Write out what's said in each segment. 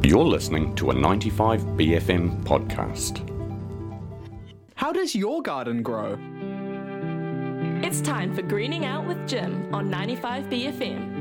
You're listening to a 95BFM podcast. How does your garden grow? It's time for Greening Out with Jim on 95BFM.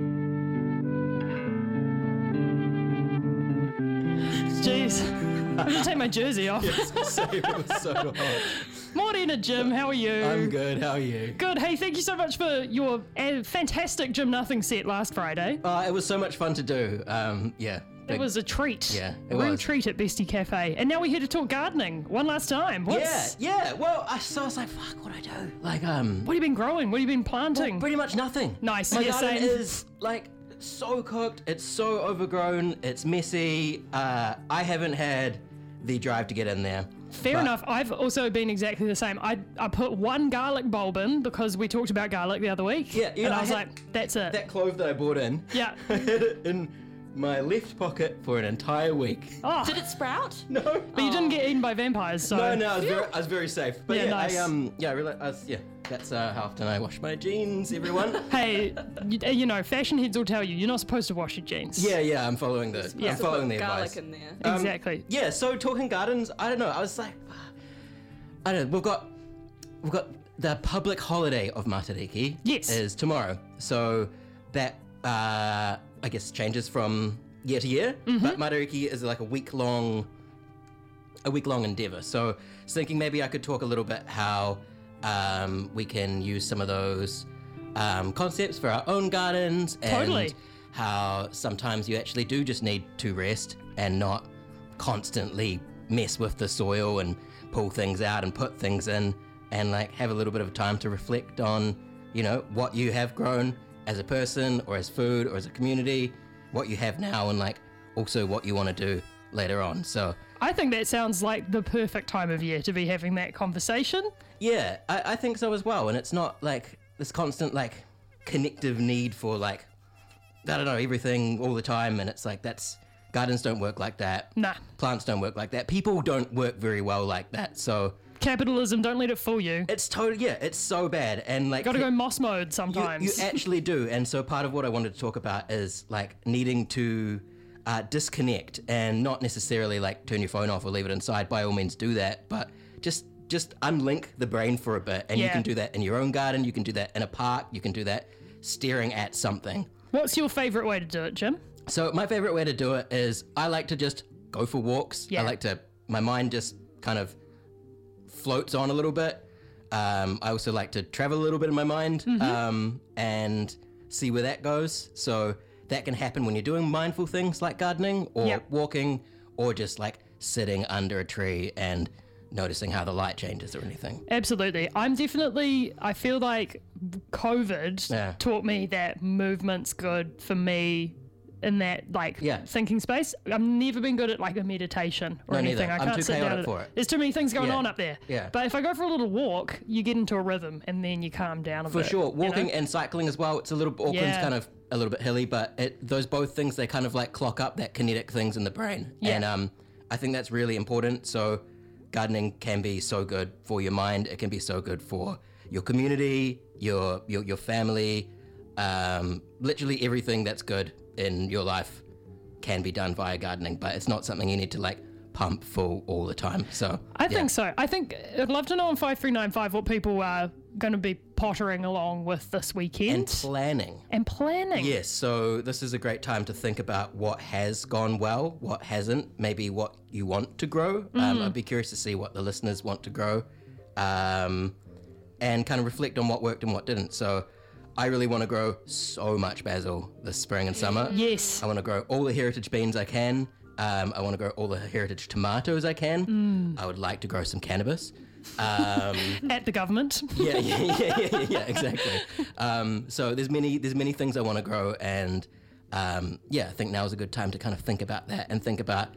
Jeez, I'm gonna take my jersey off. Yes, it was so hot. Morning, Jim. How are you? I'm good. How are you? Good. Hey, thank you so much for your fantastic Jim Nothing set last Friday. It was so much fun to do. It was a treat. Yeah, a real treat at Bestie Cafe. And now we're here to talk gardening one last time. Yeah. Well, I was like, fuck, what do I do? Like, What have you been growing? What have you been planting? pretty much nothing. Nice. My Yeah, garden same. is like so cooked. It's so overgrown. It's messy. I haven't had the drive to get in there. Fair But- enough. I've also been exactly the same. I put one garlic bulb in because we talked about garlic the other week. Yeah, and I was like, that's it. That clove that I bought in. Yeah. I had it in my left pocket for an entire week. Oh, Did it sprout? No. but you didn't get eaten by vampires, so. No, I was very safe. But Yeah, yeah, nice. I realized, that's how often I wash my jeans, everyone. Hey, you know, fashion heads will tell you you're not supposed to wash your jeans. Yeah, I'm following the Yeah. I'm following the garlic advice. in there. Exactly. Yeah, so talking gardens, I don't know. I was like, I don't know. We've got the public holiday of Matariki. Yes. Is tomorrow. So that I guess changes from year to year. Mm-hmm. But Matariki is like a week long endeavor. So I was thinking maybe I could talk a little bit how we can use some of those concepts for our own gardens, and Totally. how sometimes you actually do just need to rest and not constantly mess with the soil and pull things out and put things in, and like have a little bit of time to reflect on, you know, what you have grown as a person or as food or as a community, what you have now, and like also what you want to do later on. So I think that sounds like the perfect time of year to be having that conversation. yeah, I think so as well. And it's not like this constant like connective need for like, I don't know, everything all the time. And it's like, gardens don't work like that. Nah. Plants don't work like that. People don't work very well like that. So Capitalism, don't let it fool you. it's totally, it's so bad. And like, Gotta go moss mode you sometimes. actually do. And so part of what I wanted to talk about is like needing to disconnect, and not necessarily like turn your phone off or leave it inside. By all means do that, but just unlink the brain for a bit. And you Yeah. can do that in your own garden, you can do that in a park, you can do that staring at something. What's your favourite way to do it, Jim? So my favorite way to do it is I like to just go for walks. Yeah. I like to, my mind just kind of floats on a little bit. I also like to travel a little bit in my mind, and see where that goes. So that can happen when you're doing mindful things like gardening or Yep. walking, or just like sitting under a tree and noticing how the light changes or anything. Absolutely. I feel like COVID Yeah. taught me that movement's good for me in that like Yeah. thinking space. I've never been good at like a meditation or No, anything. neither. I I'm can't too sit down chaotic at for it. There's too many things going Yeah. on up there. Yeah. But if I go for a little walk, you get into a rhythm and then you calm down a For bit. sure, you know? walking and cycling as well. It's a little Auckland's Yeah. kind of a little bit hilly, but those both things, they kind of like clock up that kinetic things in the brain, Yeah. and I think that's really important. So gardening can be so good for your mind. It can be so good for your community, your family, literally everything that's good in your life can be done via gardening. But it's not something you need to like pump full all the time. So I think so. I think I'd love to know on 5395 what people are going to be pottering along with this and weekend planning. and planning. Yes, so this is a great time to think about what has gone well, what hasn't, maybe what you want to grow. I'd be curious to see what the listeners want to grow, and kind of reflect on what worked and what didn't. So I really want to grow so much basil this spring and summer. Yes. I want to grow all the heritage beans I can. I want to grow all the heritage tomatoes I can. I would like to grow some cannabis. At the government. Yeah, exactly. So there's many things I want to grow, and I think now is a good time to kind of think about that and think about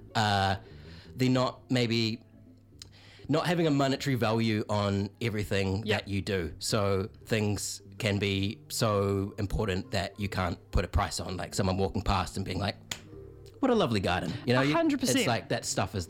not having a monetary value on everything Yep. that you do. So things can be so important that you can't put a price on, like someone walking past and being like, what a lovely garden. You know, 100%. It's like that stuff is the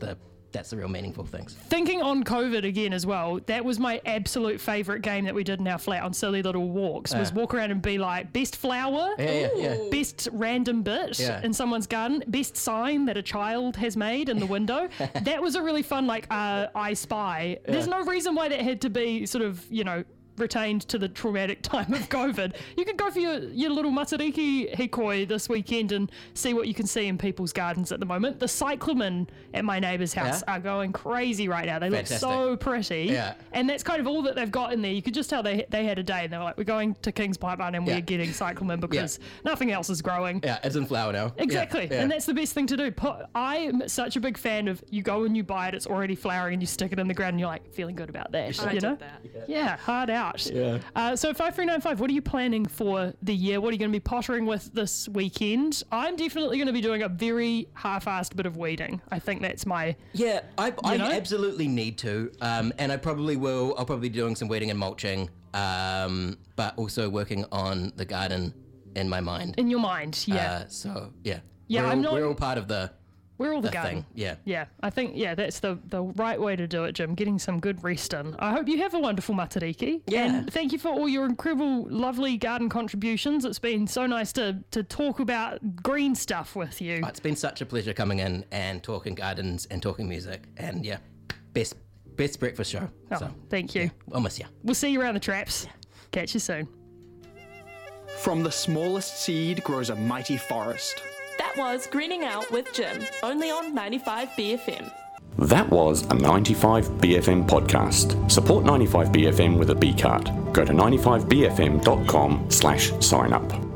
that's the real meaningful things. Thinking on COVID again as well, that was my absolute favourite game that we did in our flat on Silly Little Walks, was walk around and be like, best flower, best random bit in someone's garden, best sign that a child has made in the window. That was a really fun, like, I Spy. There's no reason why that had to be sort of, retained to the traumatic time of COVID. You could go for your little Matariki hikoi this weekend and see what you can see in people's gardens at the moment. The cyclamen at my neighbour's house are going crazy right now. They look so pretty. Yeah. And that's kind of all that they've got in there. You could just tell they had a day and they were like, we're going to King's Pipeline and we're getting cyclamen because nothing else is growing. Yeah, it's in flower now. Exactly. Yeah. And that's the best thing to do. I'm such a big fan of you go and you buy it, it's already flowering, and you stick it in the ground and you're like feeling good about that. I did that. Yeah, hard out. Yeah. So 5395, what are you planning for the year? What are you going to be pottering with this weekend? I'm definitely going to be doing a very half-assed bit of weeding. I think that's my... Yeah, I absolutely need to. And I probably will. I'll probably be doing some weeding and mulching, but also working on the garden in my mind. In your mind, yeah. Yeah, we're all part of the... We're all the garden. Thing. Yeah. Yeah, I think, that's the right way to do it, Jim, getting some good rest in. I hope you have a wonderful Matariki. Yeah. And thank you for all your incredible, lovely garden contributions. It's been so nice to talk about green stuff with you. Oh, it's been such a pleasure coming in and talking gardens and talking music. And best breakfast show. Oh, so, thank you. Yeah, I'll miss you. We'll see you around the traps. Catch you soon. From the smallest seed grows a mighty forest. That was Greening Out with Jim, only on 95BFM. That was a 95BFM podcast. Support 95BFM with a B card. Go to 95BFM.com/sign up.